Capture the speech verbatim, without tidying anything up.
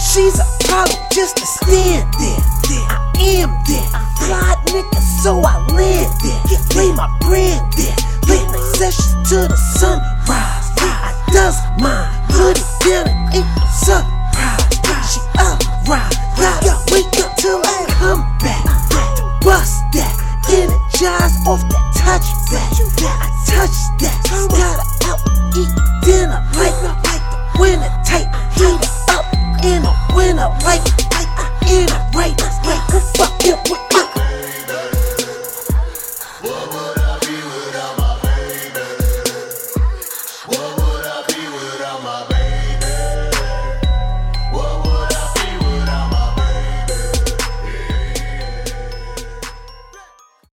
She's a problem just to stand there. I am there. Fly nigga, so I land there. Lay my brand there. Late night sessions to the sunrise. I does mine. Hoodie down and ain't no surprise. She uprise. Gotta wait up till I come back to bust that. Energize off that touchback. I touch that. Gotta out eat dinner like the winter type. Heat it up in the winter like